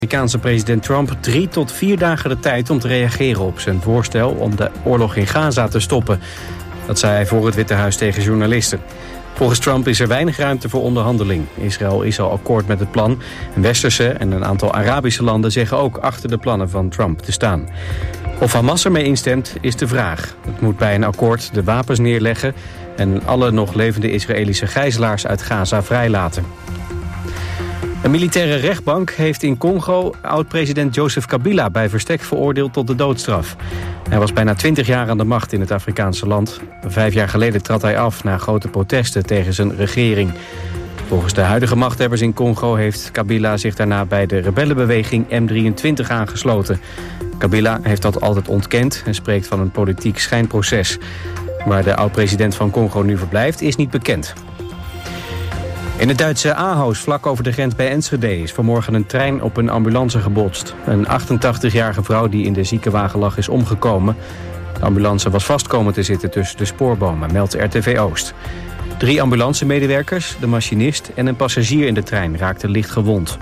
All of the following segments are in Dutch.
Amerikaanse president Trump 3 tot 4 dagen de tijd om te reageren op zijn voorstel om de oorlog in Gaza te stoppen. Dat zei hij voor het Witte Huis tegen journalisten. Volgens Trump is er weinig ruimte voor onderhandeling. Israël is al akkoord met het plan. En westerse en een aantal Arabische landen zeggen ook achter de plannen van Trump te staan. Of Hamas ermee instemt is de vraag. Het moet bij een akkoord de wapens neerleggen en alle nog levende Israëlische gijzelaars uit Gaza vrijlaten. Een militaire rechtbank heeft in Congo oud-president Joseph Kabila bij verstek veroordeeld tot de doodstraf. Hij was bijna 20 jaar aan de macht in het Afrikaanse land. 5 jaar geleden trad hij af na grote protesten tegen zijn regering. Volgens de huidige machthebbers in Congo heeft Kabila zich daarna bij de rebellenbeweging M23 aangesloten. Kabila heeft dat altijd ontkend en spreekt van een politiek schijnproces. Waar de oud-president van Congo nu verblijft is niet bekend. In het Duitse Ahaus, vlak over de grens bij Enschede, is vanmorgen een trein op een ambulance gebotst. Een 88-jarige vrouw die in de ziekenwagen lag is omgekomen. De ambulance was vast komen te zitten tussen de spoorbomen, meldt RTV Oost. 3 ambulancemedewerkers, de machinist en een passagier in de trein raakten licht gewond.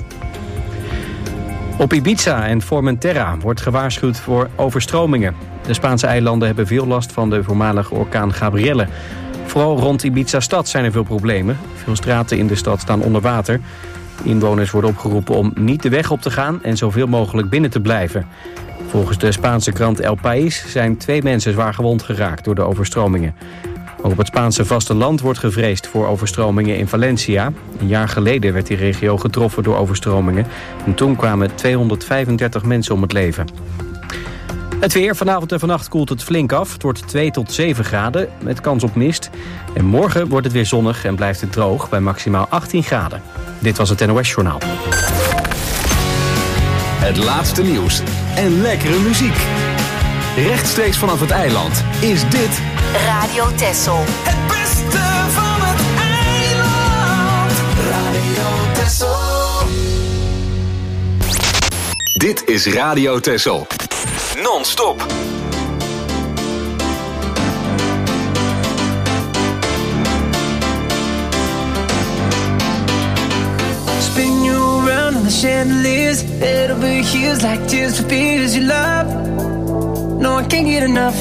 Op Ibiza en Formentera wordt gewaarschuwd voor overstromingen. De Spaanse eilanden hebben veel last van de voormalige orkaan Gabrielle. Vooral rond Ibiza-stad zijn er veel problemen. Veel straten in de stad staan onder water. Inwoners worden opgeroepen om niet de weg op te gaan en zoveel mogelijk binnen te blijven. Volgens de Spaanse krant El País zijn 2 mensen zwaar gewond geraakt door de overstromingen. Ook op het Spaanse vasteland wordt gevreesd voor overstromingen in Valencia. Een jaar geleden werd die regio getroffen door overstromingen. En toen kwamen 235 mensen om het leven. Het weer. Vanavond en vannacht koelt het flink af. Het wordt 2 tot 7 graden met kans op mist. En morgen wordt het weer zonnig en blijft het droog bij maximaal 18 graden. Dit was het NOS Journaal. Het laatste nieuws en lekkere muziek. Rechtstreeks vanaf het eiland is dit Radio Texel. Het beste van het eiland. Radio Texel. Dit is Radio Texel. Non-stop. Spin you around on the chandeliers, head over heels like tears for fears you love. No, I can't get enough.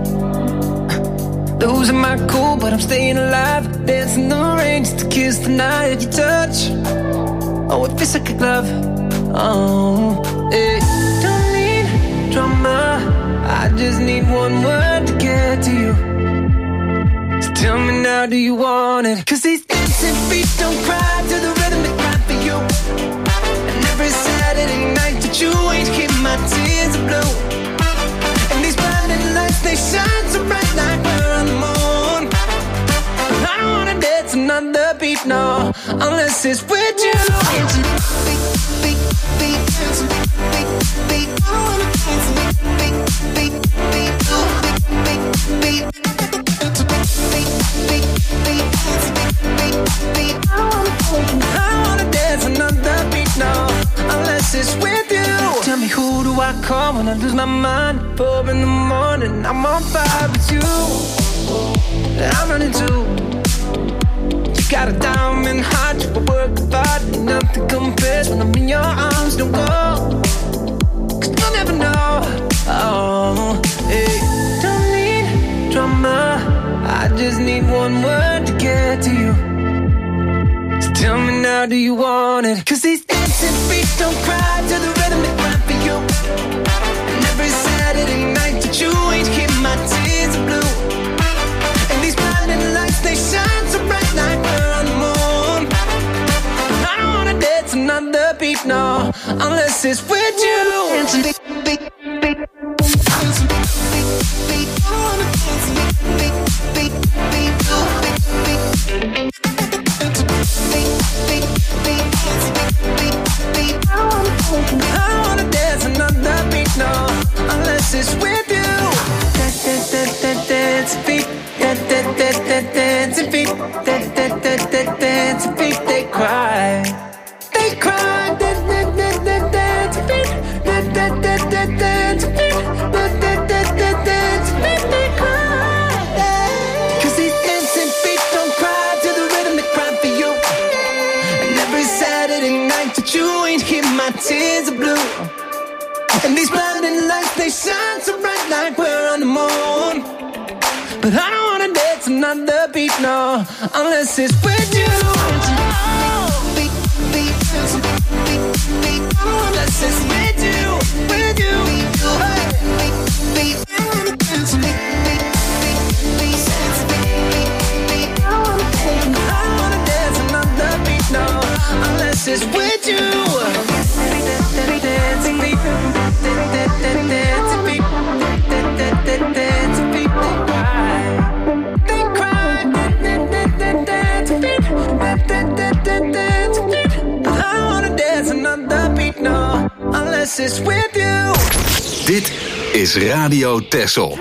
Losing my cool, but I'm staying alive. Dancing in the rain just to kiss the night of your touch. Oh, it feels like a glove. Oh, hey. Don't need drama, I just need one word to get to you. So tell me now, do you want it? 'Cause these dancing feet don't cry to the rhythm they cry for you. And every Saturday night that you ain't keep my tears blue. And these blinding lights, they shine so bright like we're on the moon. I don't wanna dance another beat, no, unless it's with you. I wanna dance another beat, no, unless it's with you. Tell me, who do I call when I lose my mind? 4 in the morning, I'm on fire with you. I'm running too. You got a diamond heart, you work hard, ain't nothing compares when I'm in your arms. Don't go, 'cause you'll never know. Oh, hey. Don't need drama, I just need one word to get to you. So tell me now, do you want it? 'Cause these dancing feet don't cry to the rhythm they cry for you. And every Saturday night that you ain't keep my tears blue. And these blinding lights, they shine so bright like we're on the moon. I don't wanna dance another beat, no, unless it's with you. Dancing beat, beat, beat. Dancing beat, beat, beat. I wanna dance beat, beat, beat, beat, beat, beat. Dancing beat, beat, beat, dancing beat, beat, beat. I wanna dance another beat, no, unless it's with you. Dancing beat, dancing beat, dancing beat. They cry, they cry. Dancing beat, And these blinding lights, they shine so bright like we're on the moon. But I don't wanna dance another beat, no, unless it's with you. Unless it's with you, with you. I don't wanna dance another beat, no, unless it's with you. Unless it's with you. Dit is Radio Texel.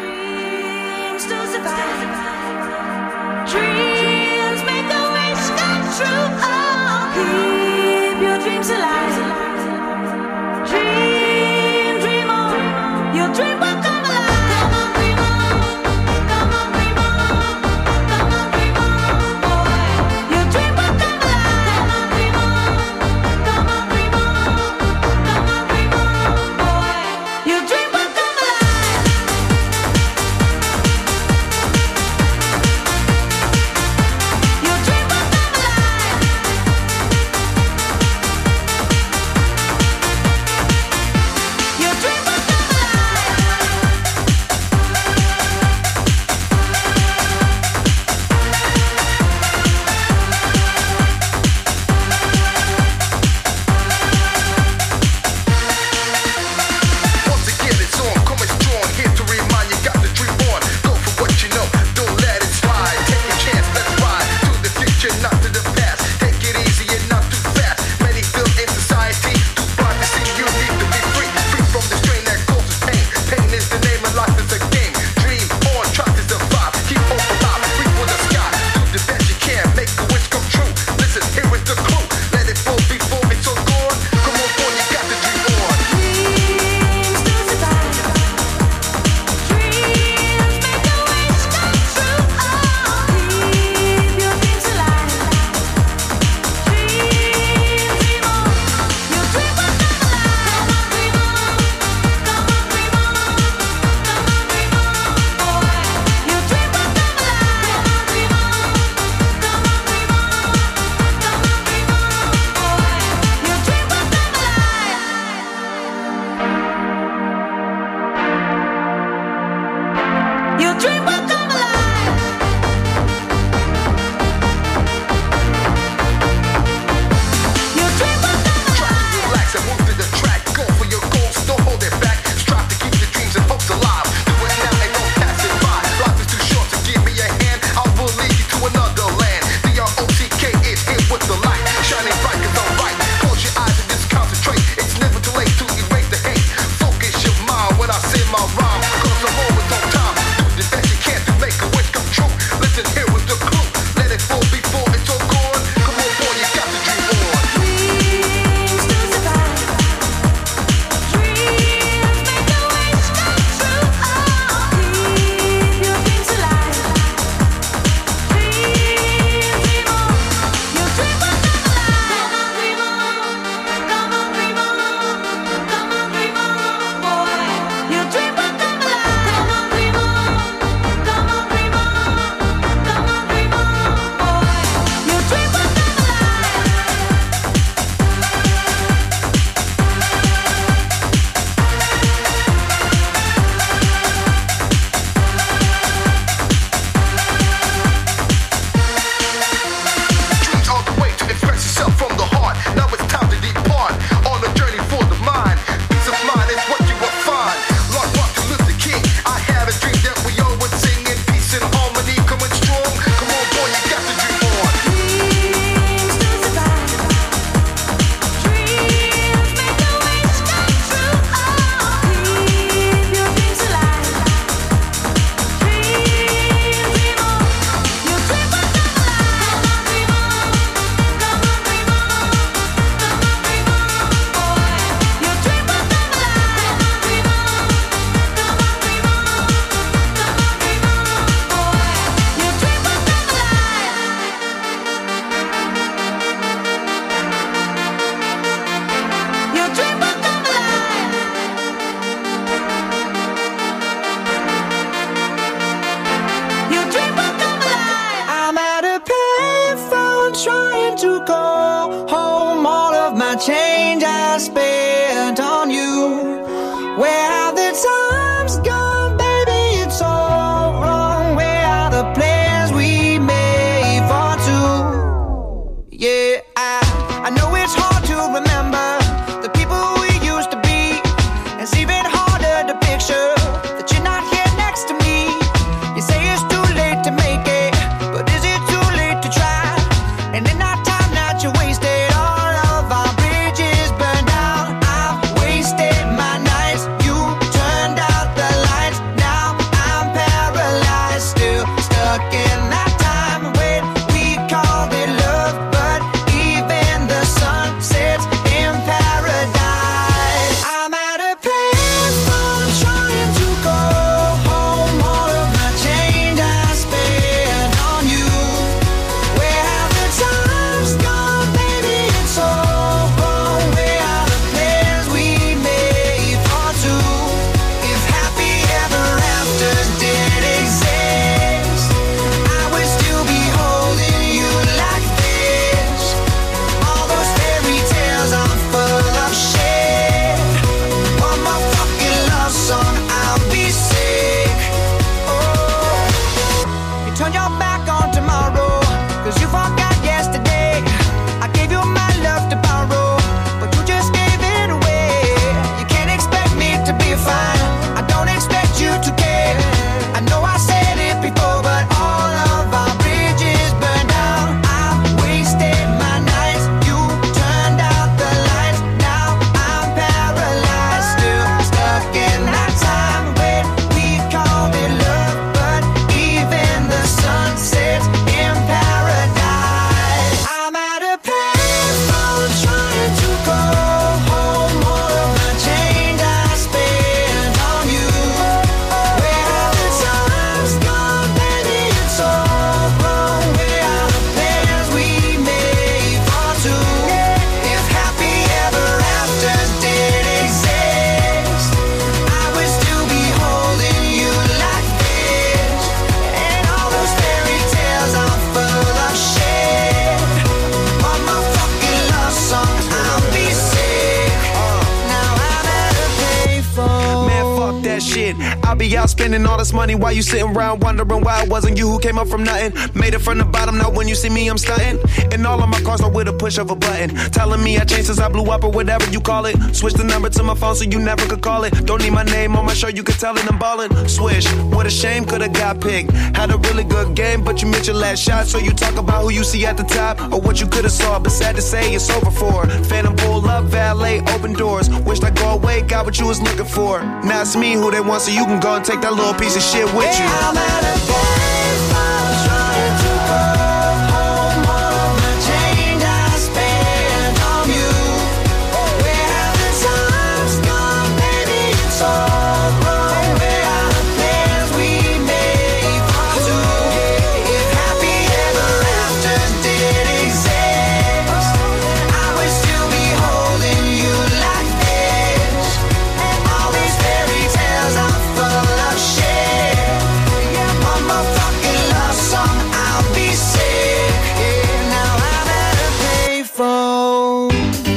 shit. I'll be out spending all this money while you sitting around wondering why it wasn't you who came up from nothing. Made it from the bottom, now when you see me, I'm stunting. And all of my cars are with a push of a button. Telling me I changed since I blew up or whatever you call it. Switch the number to my phone so you never could call it. Don't need my name on my show, you could tell it I'm ballin'. Swish, what a shame, could've got picked. Had a really good game, but you missed your last shot. So you talk about who you see at the top or what you could've saw. But sad to say, it's over for. Phantom pull up, valet, open doors. Wished I go away, got what you was looking for. Now it's me who they want, so you can go and take that little piece of shit with you. I'm at a baseball trying to go home. All of the change I spent on you. Where have the times gone, baby? It's all wrong. Where are the plans we made for two? If happy ever after did exist, I would still be holding you like this. All these fairy tales are full of shit. One more fucking love song, I'll be sick. Now I'm at a payphone.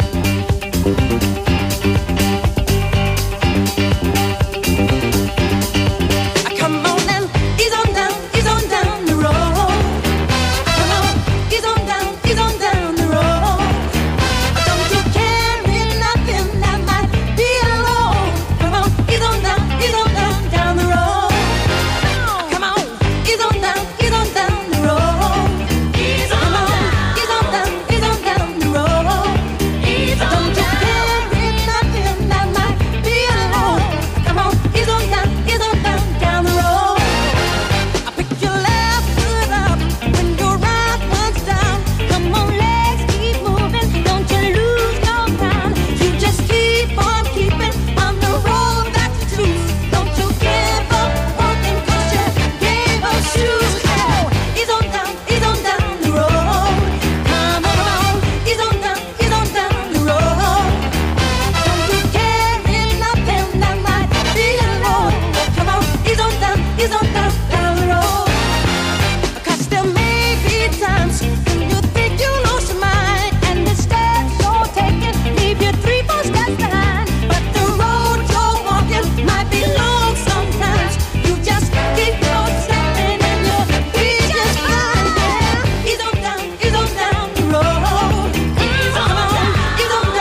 Come on and ease on down the road. Come on, ease on down the road. Don't you carry nothing that might be alone. Come on, ease on down the road. Come on, ease on down the road. Ease on down the road. Don't you carry nothing that might be alone. Come on, ease on down the road. I pick your left foot up when your right one's down. Come on, legs keep moving, don't you lose your ground. You just keep on keeping on the road that you choose. Don't you give up walking 'cause you gave up shoes. Oh, ease on down the road. Come on, ease on down the road. Don't you carry nothing that might be alone. Come on, ease on down the road. 'Cause there may be times when you think you lost your mind, and instead you're taking, leave you 3-4 steps behind. But the road you're walking might be long sometimes. You just keep on stepping and you'll be just fine. Yeah, ease on down the road. Ease on down the road.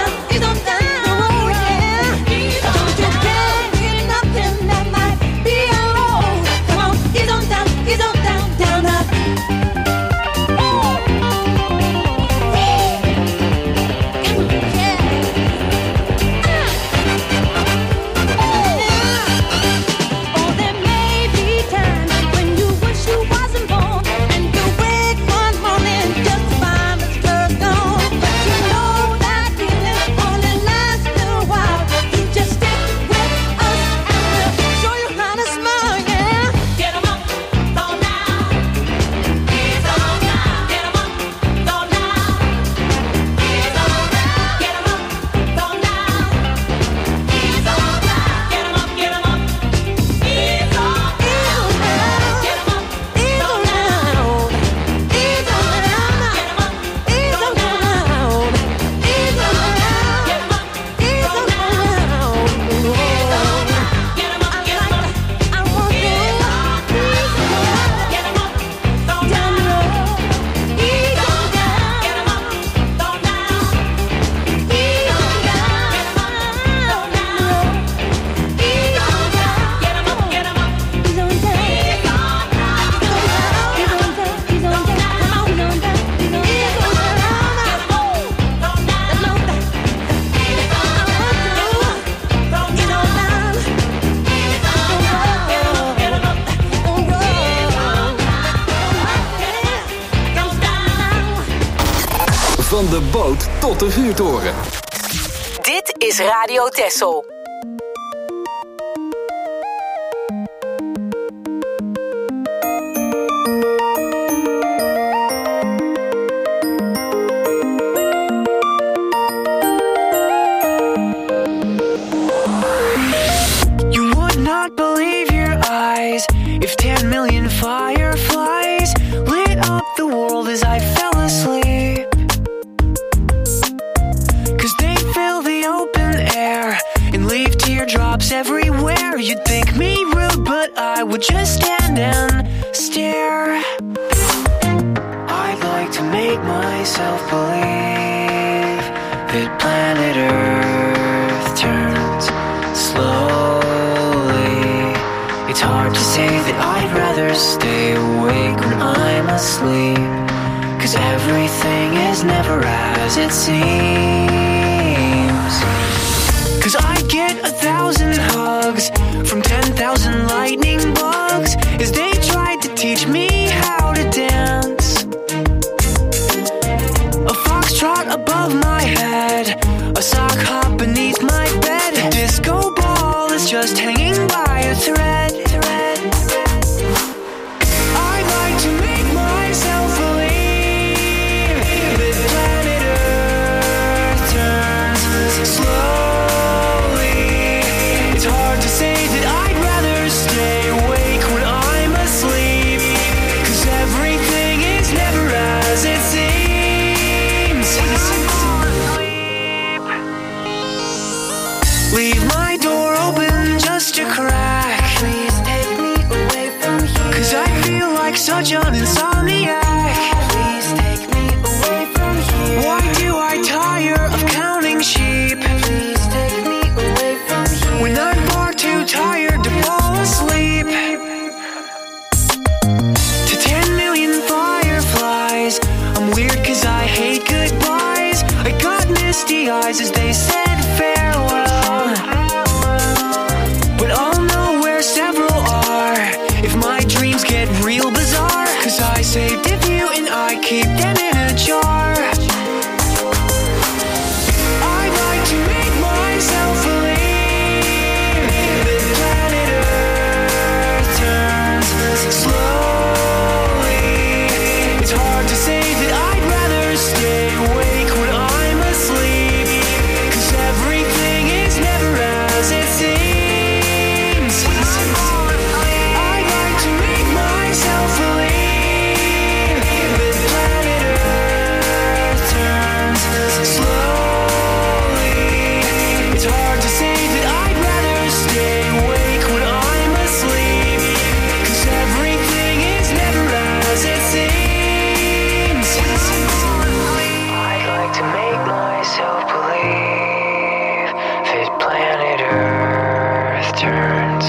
Yeah, don't you carry nothing that might be alone. Come on, ease on down the Oh, there may be times when you wish you wasn't born, and you wake one morning just to find the girl gone. But you know that feeling only lasts a while. You just stick with us and we'll show you how to smile. Yeah, get 'em up, go now. Ease on down. Get 'em up, go now. Ease on down. Get 'em up, go now. Ease on down. Get 'em up, get 'em up. Ease on down. Get 'em up, ease on down. Ease on down. Get 'em up, ease on down. Ease on down. Get 'em up, ease on down. Get 'em up, get 'em up. I want you. Get 'em up, go down the road. Ease on down. Get 'em up, go down. Ease on down. Get 'em up, go down. Ease on down. Get 'em up, get 'em up. Ease on down. Ease on down. Ease on down. Ease on down. Come on, ease on down. Ease on down. Get 'em up, go down. Ease on down. Go down. Ease on down. Get 'em up, get 'em up. Van de boot tot de vuurtoren. Dit is Radio Texel. You would not believe your eyes if 10 million fireflies lit up the world as I fell asleep. 'Cause they fill the open air and leave teardrops everywhere. you'd think me rude, but I would just stand and stare. I'd like to make myself believe that planet Earth turns slowly. It's hard to say that I'd rather stay awake when I'm asleep, 'cause everything is never as it seems. 'Cause I get 1,000 hugs from 10,000 lightning bugs as they tried to teach me how to dance. A foxtrot above my head, a sock hop beneath my bed. A disco ball is just hanging by a thread. I'd like to make myself believe that planet Earth turns slowly. It's hard to say that I'd rather stay awake when I'm asleep, 'cause everything is never as it seems. Leave my door open just a crack. Please take me away from here, 'cause I feel like such an insomniac. Please take me away from here. Why do I tire of counting sheep? Please take me away from here, when I'm far too tired to fall asleep. To 10 million fireflies, I'm weird 'cause I hate goodbyes. I got misty eyes as they said farewell, but I'll know where several are if my dreams get real bizarre, 'cause I saved a few and I keep them in a jar. I'd like to make myself believe that planet Earth turns slowly. It's hard to say that I'd rather stay awake when I'm asleep, 'cause everything is never as it seems. I'd like to make myself believe that planet Earth turns slowly. It's hard to say that I'd rather stay awake when I'm asleep, 'cause everything is never as it seems. I'd like to make myself believe that planet Earth turns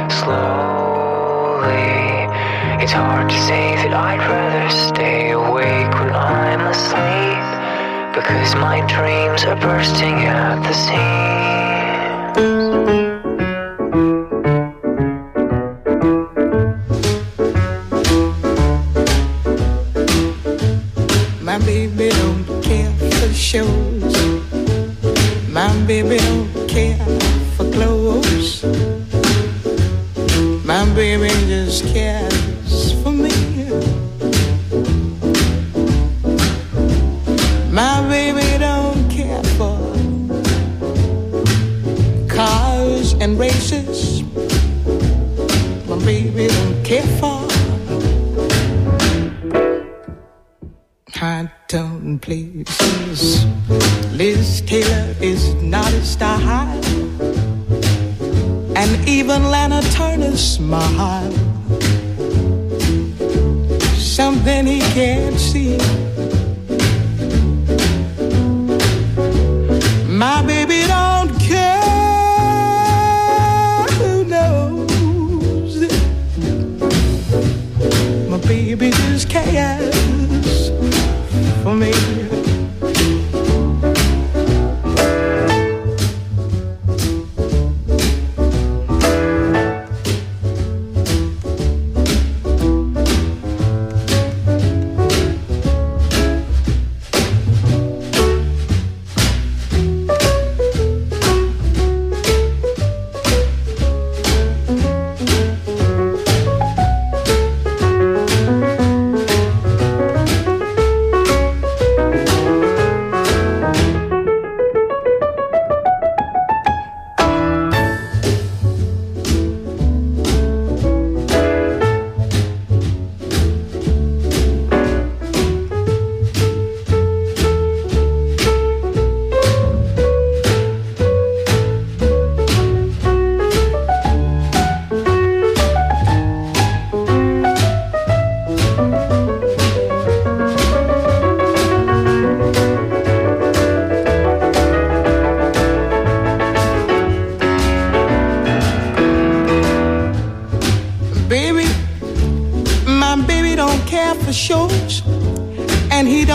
slowly. It's hard to say that I'd rather stay awake when I'm asleep, because my dreams are bursting at the seams. My baby don't care for shows. My baby don't care for clothes. My baby just cares for me. My baby don't care for cars and races. My baby don't care for high-tone places. Liz Taylor is not a star, and even Lana Turner's smile, something he can't see. My baby don't care who knows it. My baby just cares for me.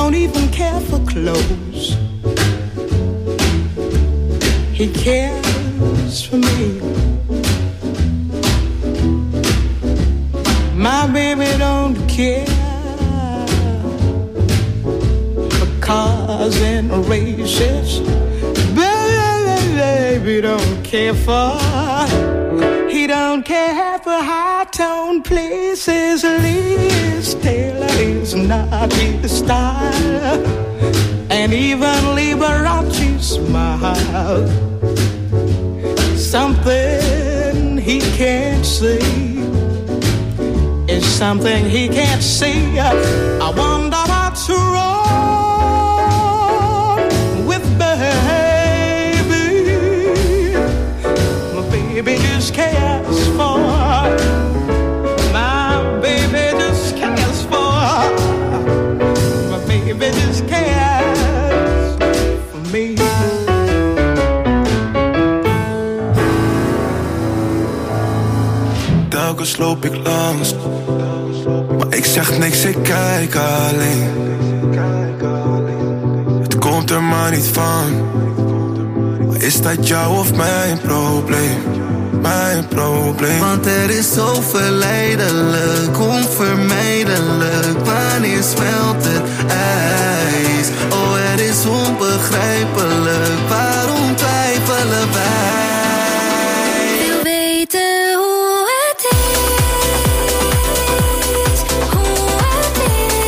don't even care for clothes. He cares for me. My baby don't care for cars and races. Baby don't care for. He don't care for high-tone places. Liz Taylor is not his style, and even Liberace smile. Something he can't see is something he can't see. I wonder what's wrong with baby. My baby just cares for. My baby just cares for. My baby just cares for me. Telkens loop ik langs, maar ik zeg niks, ik kijk alleen. Het komt er maar niet van, maar is dat jou of mijn probleem? Mijn probleem. Want er is zo verleidelijk, onvermijdelijk. Wanneer smelt het ijs? Oh, het is onbegrijpelijk, waarom twijfelen wij? Wil weten hoe het is, hoe het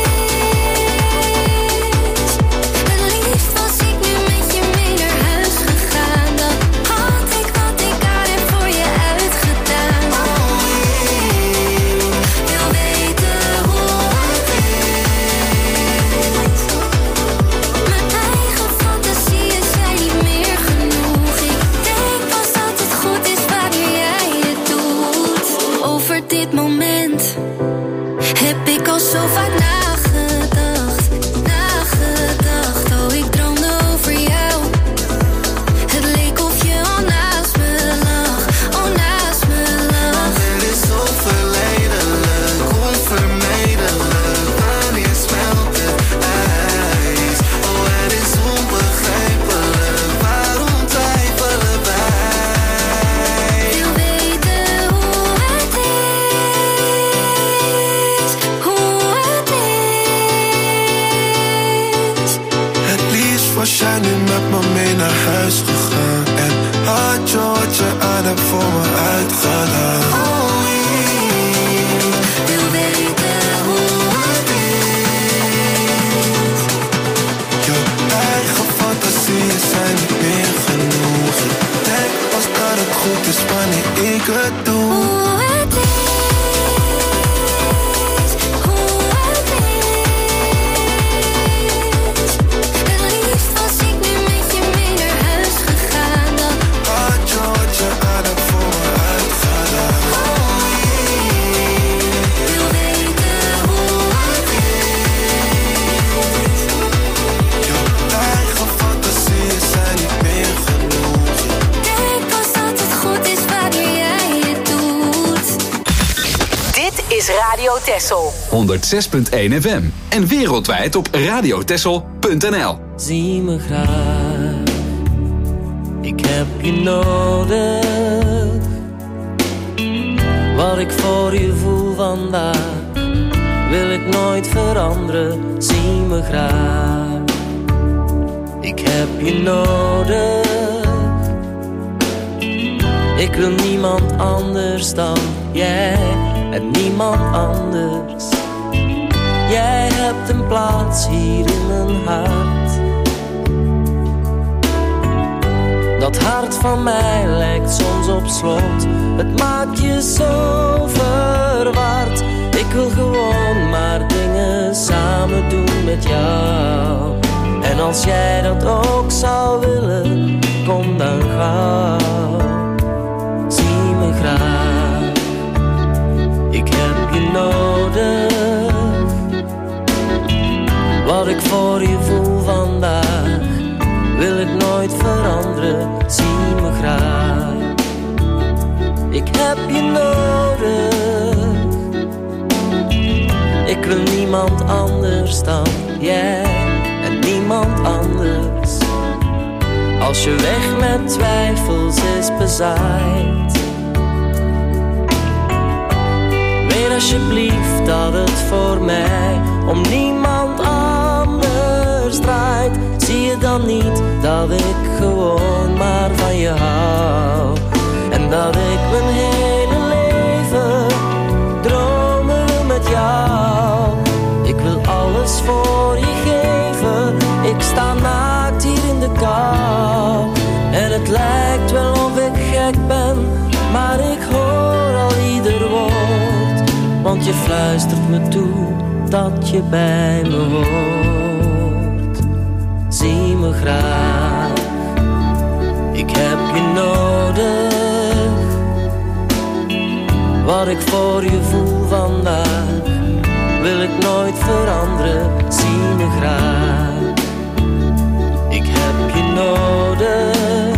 is. Het liefst was ik nu met je mee naar huis gegaan. Dan had ik wat ik aan heb voor je uitgedaan. Wil weten hoe het is. Mijn eigen fantasieën zijn niet meer genoeg. Ik denk pas dat het goed is wanneer jij het doet. Over dit moment heb ik al zo vaak nagedacht. Oh, ik droomde over jou. Het leek of je al naast me lag, naast me lag. Er is zo verleidelijk, onvermijdelijk. Wanneer smelt het ijs? Oh, het is onbegrijpelijk, waarom twijfelen wij? Wil weten hoe het is, hoe het is. Het liefst was jij nu met me mee naar huis gegaan. En had je wat je aan hebt voor me uitgedaan. Wil weten hoe het is. Jouw eigen fantasieën zijn niet meer genoeg. Ik denk pas dat het goed is wanneer ik het doe. Hoe het is, hoe het is. Het liefst was ik nu met je mee naar huis gegaan. Dan Had je wat je aan hebt voor me uitgedaan. wil weten hoe het is. Jouw eigen fantasieën zijn niet meer genoeg. Denk pas dat het goed is wanneer jij het doet. Dit is Radio Texel. 106.1 FM en wereldwijd op radiotexel.nl. Zie me graag, ik heb je nodig. Wat ik voor je voel vandaag, wil ik nooit veranderen. Zie me graag, ik heb je nodig. Ik wil niemand anders dan jij en niemand anders. Jij hebt een plaats hier in mijn hart. Dat hart van mij lijkt soms op slot. Het maakt je zo verward. Ik wil gewoon maar dingen samen doen met jou. En als jij dat ook zou willen, kom dan gauw. Zie me graag, ik heb je nodig. Wat ik voor je voel vandaag, wil ik nooit veranderen. Zie me graag, ik heb je nodig. Ik wil niemand anders dan jij en niemand anders. Als je weg met twijfels is bezaaid, weet alsjeblieft dat het voor mij om niemand anders draait. Zie je dan niet dat ik gewoon maar van je hou, en dat ik mijn hele leven dromen wil met jou. Ik wil alles voor je geven, ik sta naakt hier in de kou. En het lijkt wel of ik gek ben, maar ik hoor al ieder woord. Want je fluistert me toe dat je bij me hoort. Zie me graag, ik heb je nodig. Wat ik voor je voel vandaag, wil ik nooit veranderen. Zie me graag, ik heb je nodig.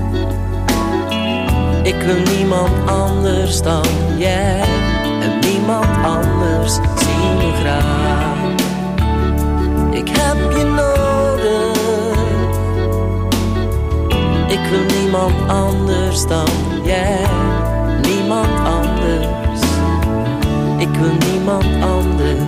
Ik wil niemand anders dan jij en niemand anders. Zie me graag, ik heb je nodig. Ik wil niemand anders dan jij, niemand anders. Ik wil niemand anders.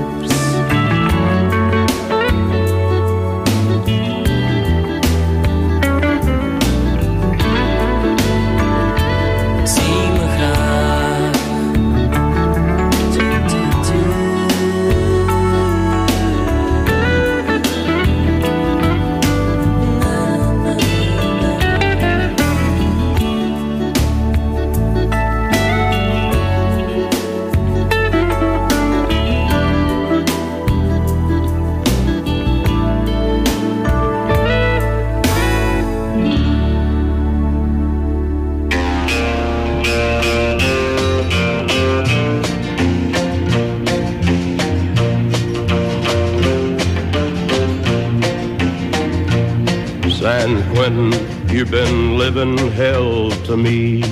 San Quentin, you've been living hell to me.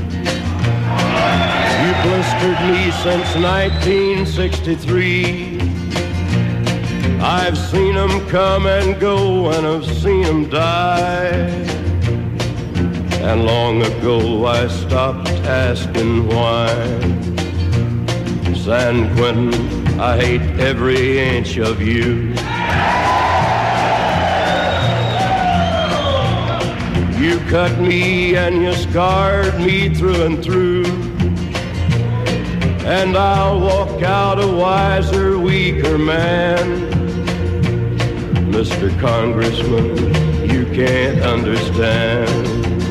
You blistered me since 1963. I've seen them come and go, and I've seen them die. And long ago I stopped asking why. San Quentin, I hate every inch of you. You cut me and you scarred me through and through. And I'll walk out a wiser, weaker man. Mr. Congressman, you can't understand.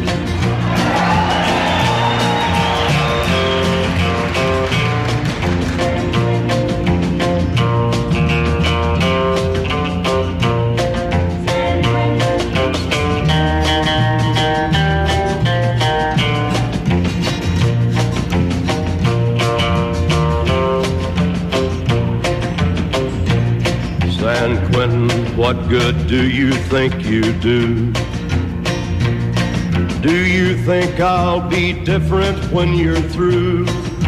What good do you think you do? Do you think I'll be different when you're through?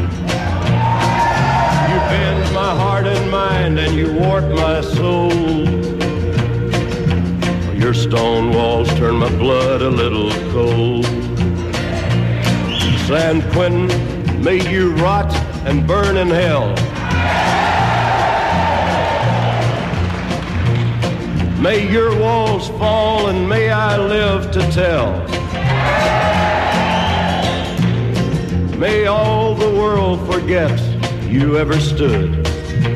You bend my heart and mind and you warp my soul. Your stone walls turn my blood a little cold. San Quentin, may you rot and burn in hell. May your walls fall and may I live to tell. May all the world forget you ever stood.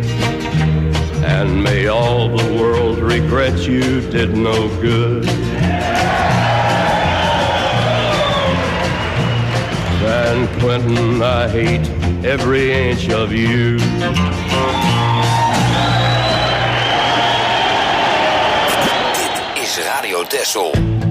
And may all the world regret you did no good. San Quentin, I hate every inch of you. Radio Texel.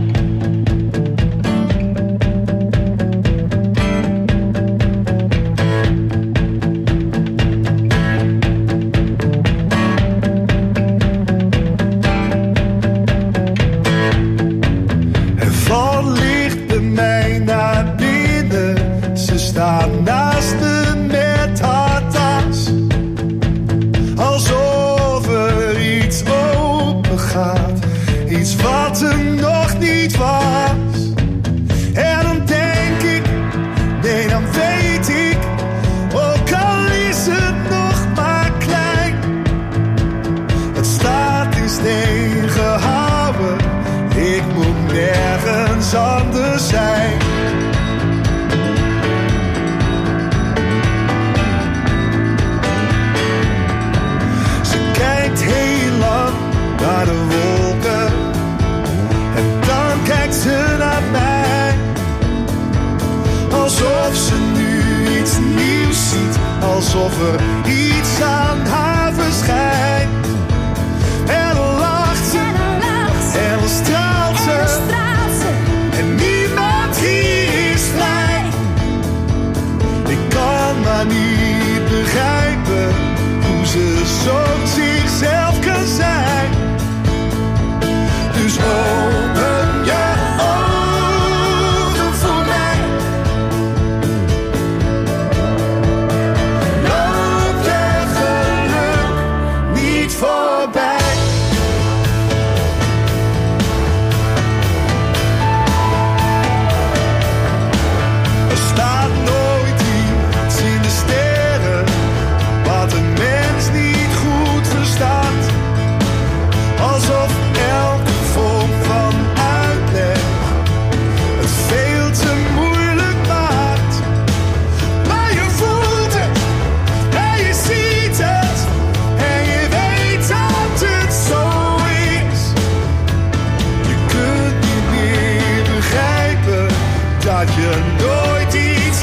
Er valt licht bij mij naar binnen. Ze staan naast me met haar tas. Alsof alsof er iets aan haar verschijnt. En dan lacht ze, en dan straalt ze, en niemand hier is vrij. Ik kan maar niet begrijpen hoe ze zo zichzelf kan zijn. Dus open je ogen voor mij. Loop je geluk niet voorbij. Er staat nooit iets in de sterren wat een mens niet goed verstaat. Alsof elke vorm van uitleg het veel te moeilijk maakt. Maar je voelt het en je ziet het en je weet dat het zo is. Je kunt niet meer begrijpen dat je nooit iets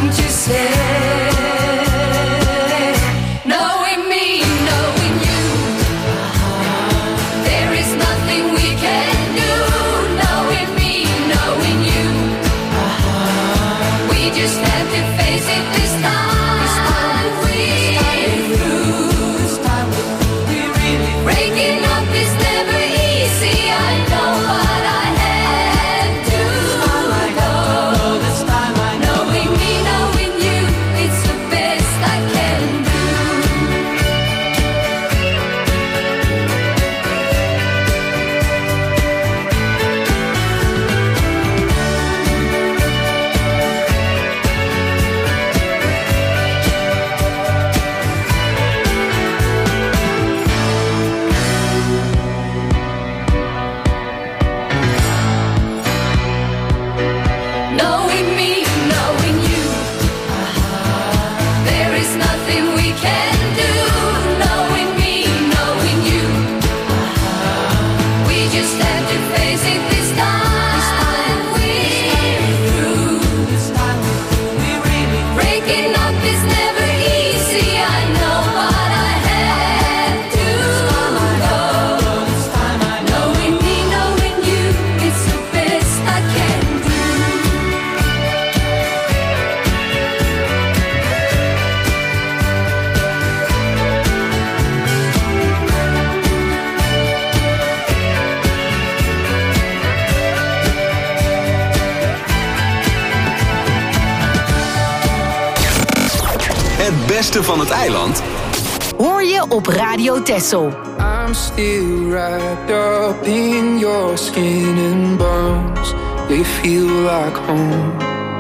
you say? Knowing me, knowing you, there is nothing we can do. Knowing me, knowing you, we just have to face it this time. Breaking up is never easy, I know, but I had to go. This time I know. Knowing me, knowing you, it's the best I can do. Knowing me, knowing you, there is nothing we can do. Knowing me, knowing you, we just have to face it this time. We're through. Breaking up is never easy, I know, but I had to go. Knowing me, knowing you, it's the best I can do. Het beste van het eiland Hoor je op Radio Texel. I'm still wrapped up in your skin and bones. They feel like home.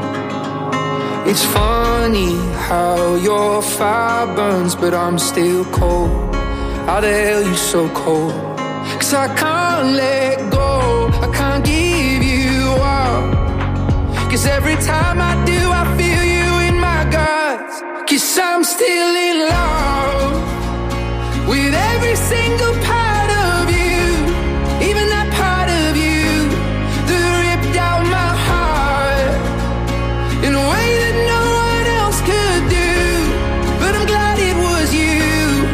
It's funny how your fire burns, but I'm still cold. How the hell you so cold? 'Cause I can't let go, I can't give you up. 'Cause every time I do, I feel you in my guts. 'Cause I'm still in love with every single part of you, even that part of you that ripped out my heart in a way that no one else could do. But I'm glad it was you.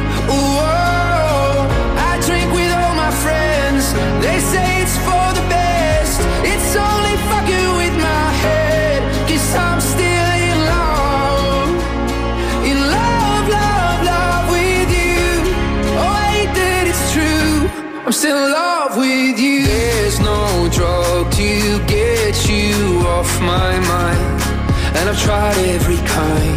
Whoa, I drink with all my friends. They say it's for the best. It's only fucking with my head. 'Cause I'm still in love. In love, love, love with you. Oh, I hate that it's true. I'm still in love with you. There's no drug to get you off my mind, and I've tried every kind.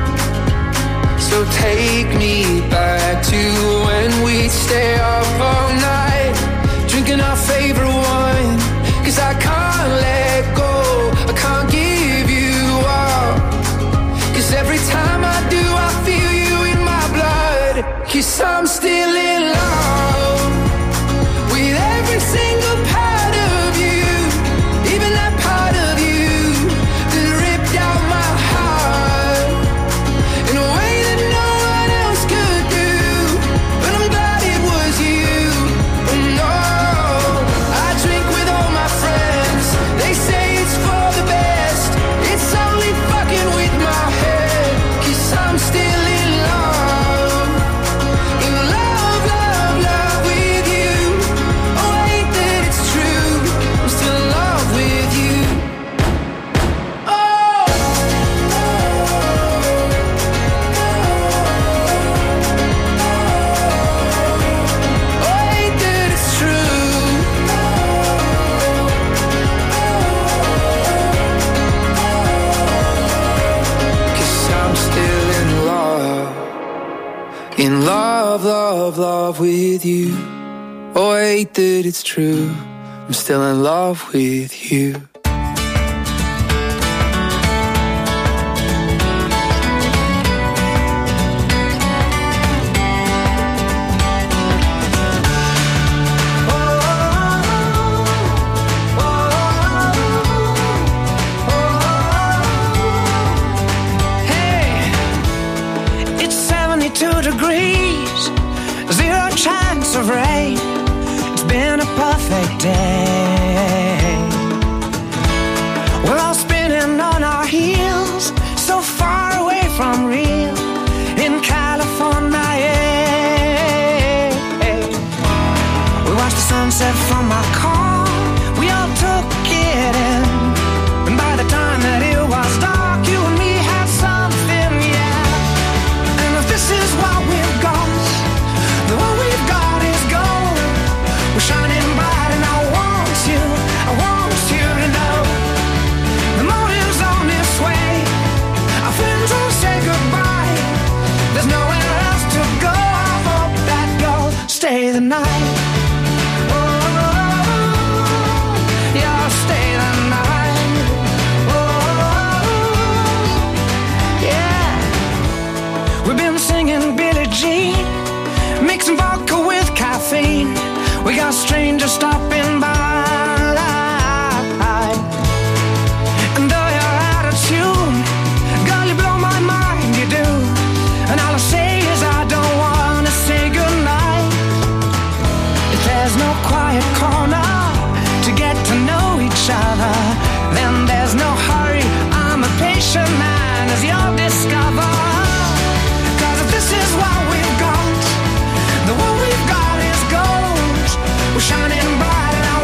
So take me back to when we'd stay up all night, drinking our favorite wine. 'Cause I can't let go, I can't give you up. 'Cause every time I do, I feel you in my blood. 'Cause I'm still in love with every single part of you, even that part of you that ripped out my heart in a way that no one else could do. But I'm glad it was you. Oh no, I drink with all my friends. They say it's for the best. It's only fucking with my head. 'Cause I'm still in love. In love, love, love with you. Oh, I hate that it's true. I'm still in love with you. Oh, I hate that it's true. 'Cause I'm still in love. In love, love, love with you. Oh, I hate that it's true. I'm still in love with you. It's 72 degrees, zero chance of rain. It's been a perfect day. We're all spinning on our heels, so stay the night. Yeah, I'll stay the night. Yeah. We've been singing Billie Jean, mixing vodka with caffeine. We got strangers stopping by. And though you're out of tune, girl, you blow my mind, you do. And all I say is I don't wanna say goodnight. If there's no quiet corner to get to know each other, then there's no hurry. I'm a patient man, as you'll discover. 'Cause if this is what we've got, the what we've got is gold. We're shining bright and I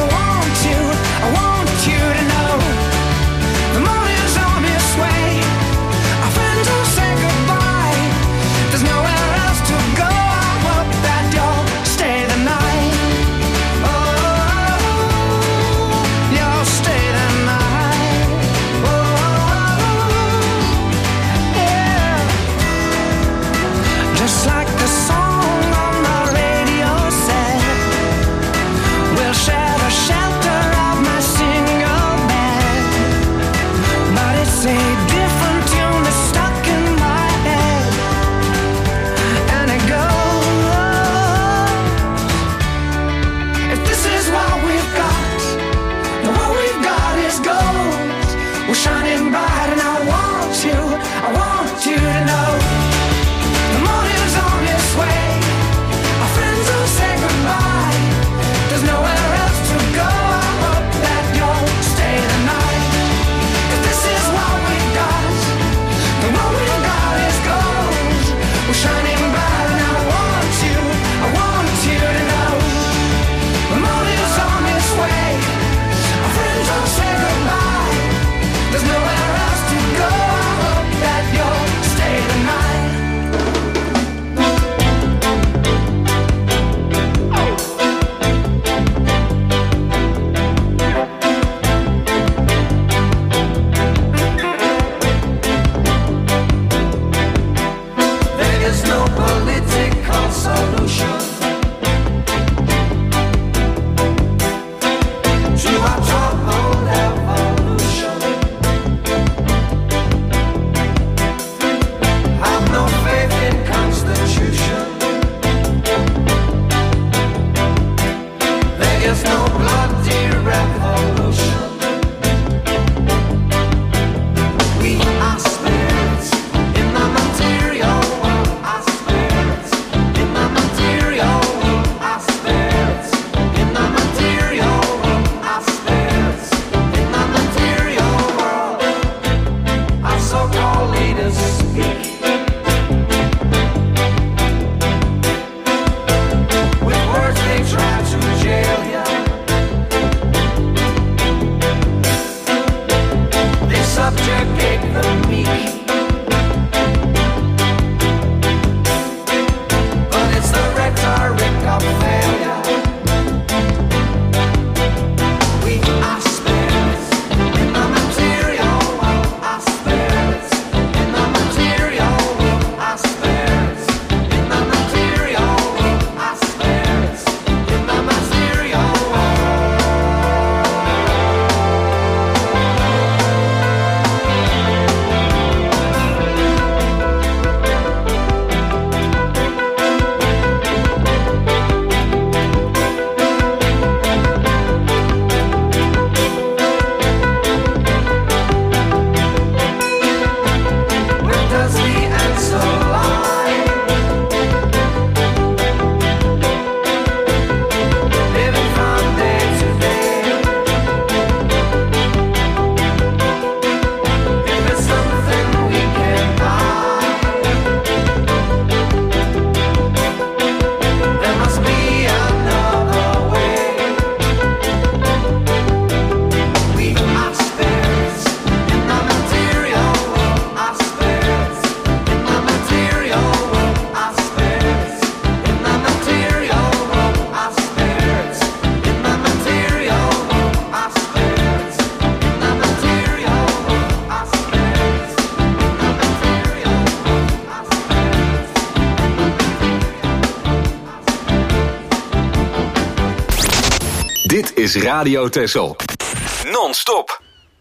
is Radio Texel. Non-stop.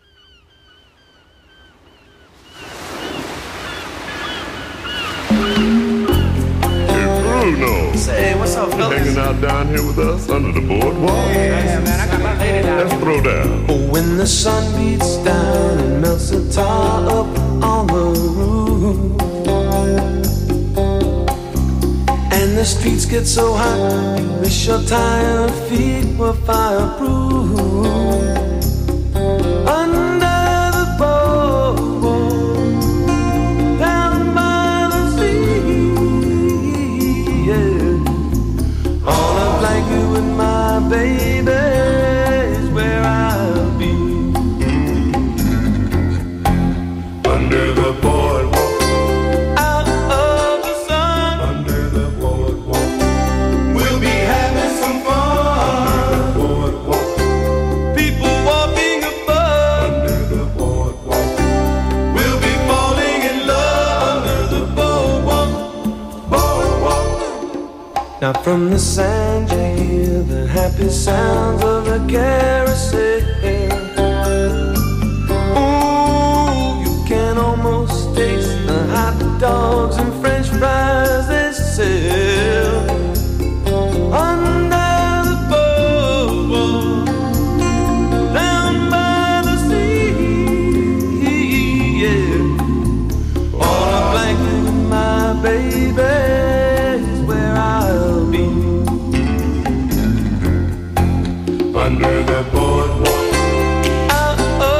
Bruno. Say, what's up, fellas? Hanging out down here with us under the boardwalk. Yeah, man, I got my lady down. Let's throw down. Oh, when the sun beats down and melts the tar up on the roof, and the streets get so hot, you wish your tired feet were fireproof. Under the boardwalk, down by the sea, yeah. All up like you and my baby is where I'll be. Under the boardwalk, out of the sun. under the boardwalk, We'll be having some fun. boardwalk, People walking above. under the boardwalk, We'll be falling in love under the boardwalk. boardwalk. Now from the sand you hear the happy sounds of the carousel. Ooh, you can almost taste the hot dogs and French fries they sell. Under the boardwalk, down by the sea, yeah. All up like you and my baby is where I'll be. Under the boardwalk, Out of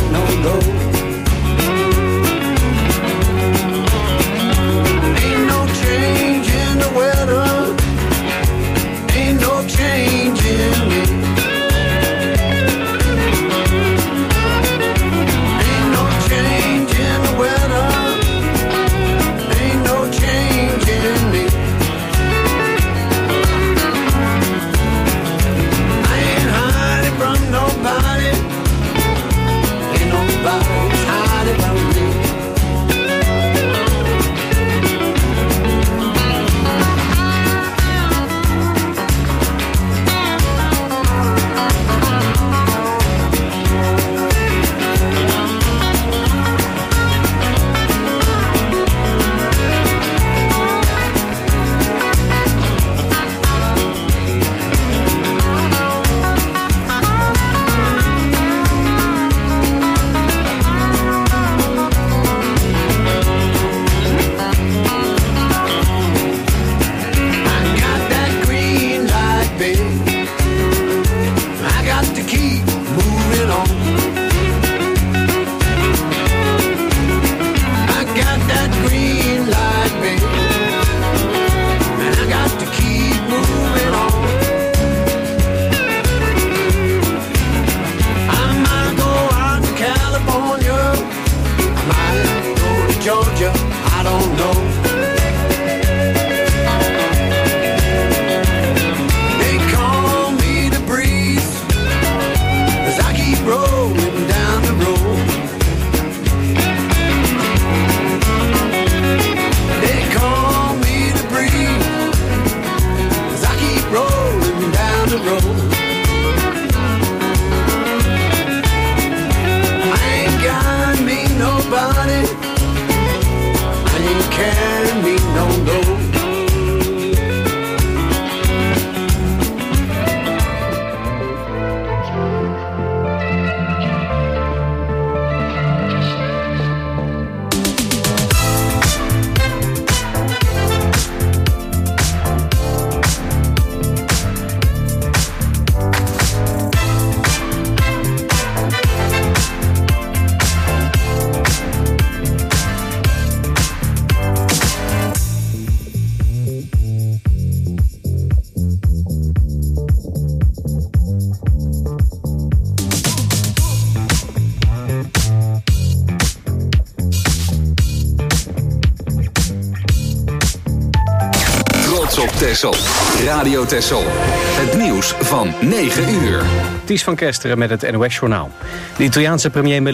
no go. Ain't no change in the weather, ain't no change in me. Ain't no change in the weather, ain't no change in me. I ain't hiding from nobody, ain't nobody's hiding from me. Georgia, I don't know. They call me the breeze, 'cause I keep rolling down the road. They call me the breeze, 'cause I keep rolling down the road. I ain't got me nobody, can't be no go. Op Texel. Radio Texel. Het nieuws van 9 uur. Ties van Kesteren met het NOS-journaal. De Italiaanse premier